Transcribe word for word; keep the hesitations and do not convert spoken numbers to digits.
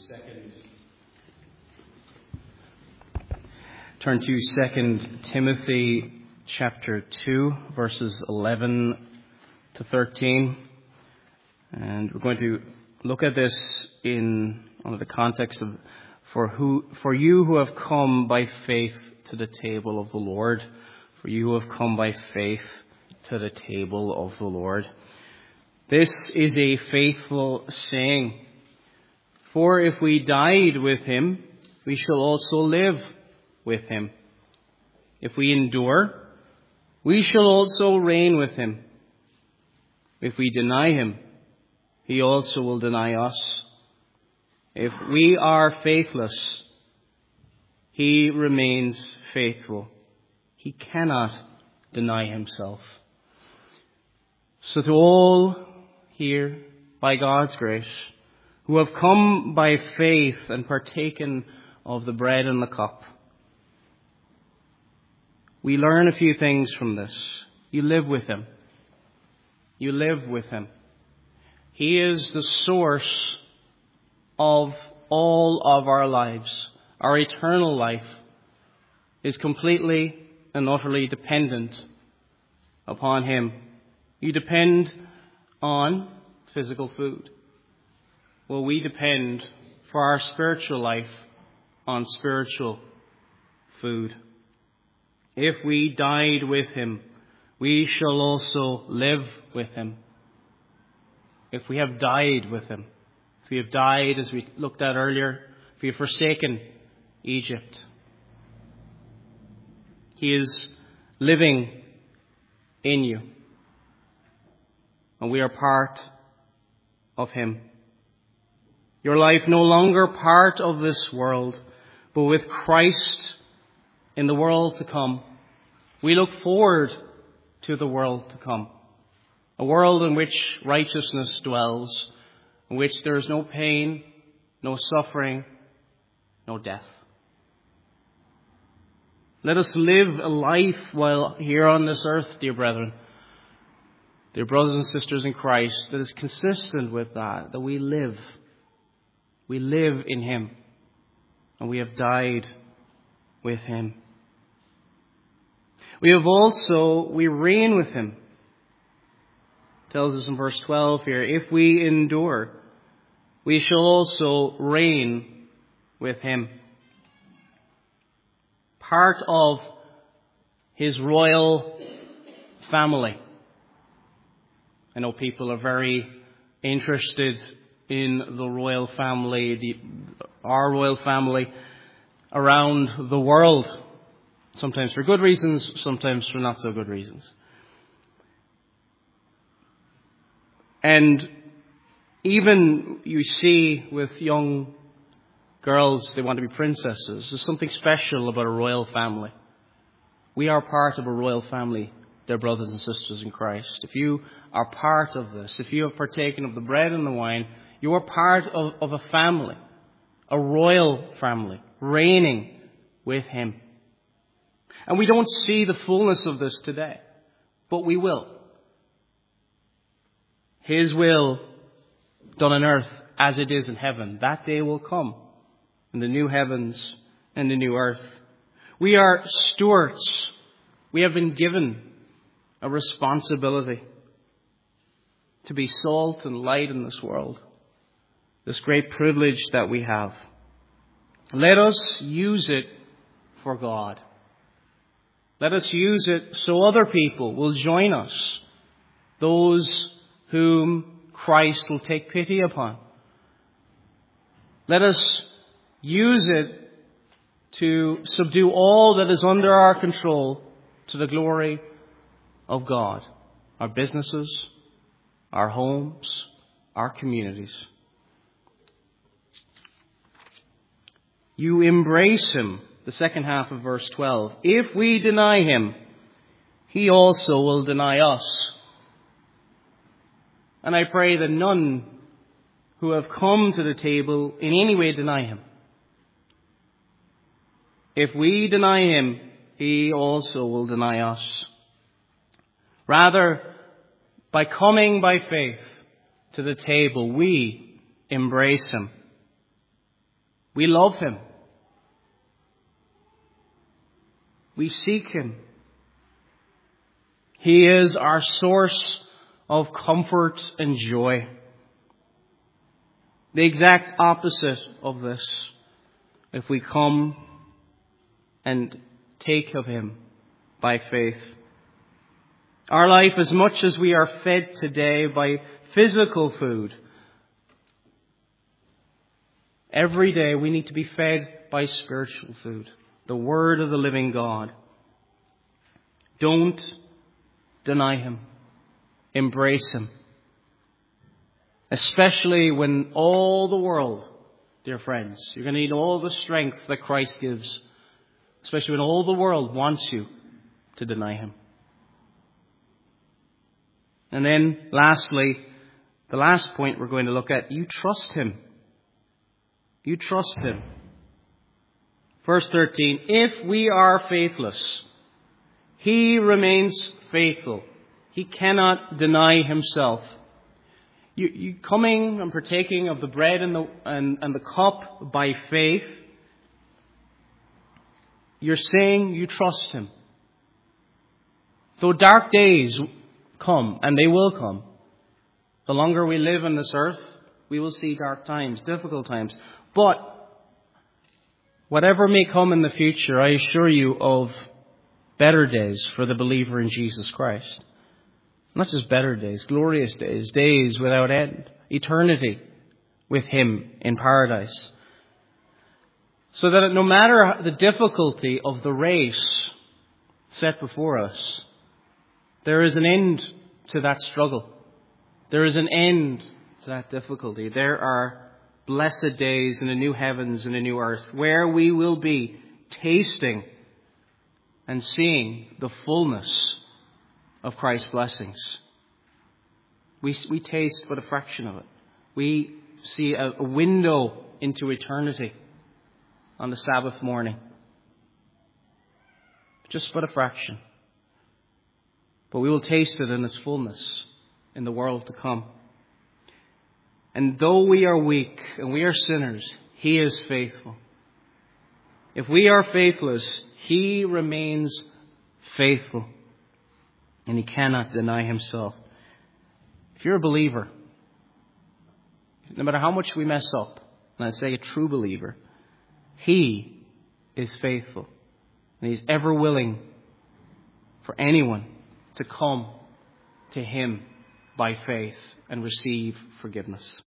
Second. Turn to Second Timothy chapter two, verses eleven to thirteen. And we're going to look at this in under the context of for who for you who have come by faith to the table of the Lord. For you who have come by faith to the table of the Lord. This is a faithful saying. For if we died with him, we shall also live with him. If we endure, we shall also reign with him. If we deny him, he also will deny us. If we are faithless, he remains faithful. He cannot deny himself. So to all here, by God's grace, who have come by faith and partaken of the bread and the cup, we learn a few things from this. You live with him. You live with him. He is the source of all of our lives. Our eternal life is completely and utterly dependent upon him. You depend on physical food. Well, we depend for our spiritual life on spiritual food. If we died with him, we shall also live with him. If we have died with him, if we have died, as we looked at earlier, if we have forsaken Egypt, he is living in you. And we are part of him. Your life no longer part of this world, but with Christ in the world to come. We look forward to the world to come. A world in which righteousness dwells, in which there is no pain, no suffering, no death. Let us live a life while here on this earth, dear brethren, dear brothers and sisters in Christ, that is consistent with that, that we live. We live in him, and we have died with him. We have also, we reign with him. It tells us in verse twelve here, if we endure, we shall also reign with him. Part of his royal family. I know people are very interested in the royal family, the, our royal family around the world. Sometimes for good reasons, sometimes for not so good reasons. And even you see with young girls, they want to be princesses. There's something special about a royal family. We are part of a royal family, dear brothers and sisters in Christ. If you are part of this, if you have partaken of the bread and the wine, you are part of, of a family, a royal family, reigning with him. And we don't see the fullness of this today, but we will. His will done on earth as it is in heaven. That day will come in the new heavens and the new earth. We are stewards. We have been given a responsibility to be salt and light in this world. This great privilege that we have. Let us use it for God. Let us use it so other people will join us. Those whom Christ will take pity upon. Let us use it to subdue all that is under our control to the glory of God. Our businesses, our homes, our communities. You embrace him, the second half of verse twelve. If we deny him, he also will deny us. And I pray that none who have come to the table in any way deny him. If we deny him, he also will deny us. Rather, by coming by faith to the table, we embrace him. We love Him. We seek Him. He is our source of comfort and joy. The exact opposite of this, if we come and take of Him by faith. Our life, as much as we are fed today by physical food, every day we need to be fed by spiritual food, the Word of the living God. Don't deny Him. Embrace Him. Especially when all the world, dear friends, you're going to need all the strength that Christ gives. Especially when all the world wants you to deny Him. And then, lastly, the last point we're going to look at, you trust Him. You trust Him. Verse thirteen, if we are faithless, He remains faithful. He cannot deny Himself. You, you coming and partaking of the bread and the, and, and the cup by faith, you're saying you trust Him. Though dark days come, and they will come, the longer we live on this earth, we will see dark times, difficult times. But whatever may come in the future, I assure you of better days for the believer in Jesus Christ. Not just better days, glorious days, days without end, eternity with Him in paradise. So that no matter the difficulty of the race set before us, there is an end to that struggle. There is an end to that difficulty. There are blessed days in a new heavens and a new earth where we will be tasting and seeing the fullness of Christ's blessings. We, we taste but a fraction of it. We see a, a window into eternity on the Sabbath morning. Just but a fraction. But we will taste it in its fullness in the world to come. And though we are weak and we are sinners, He is faithful. If we are faithless, He remains faithful. And He cannot deny Himself. If you're a believer, no matter how much we mess up, and I say a true believer, He is faithful. And He's ever willing for anyone to come to Him by faith and receive forgiveness.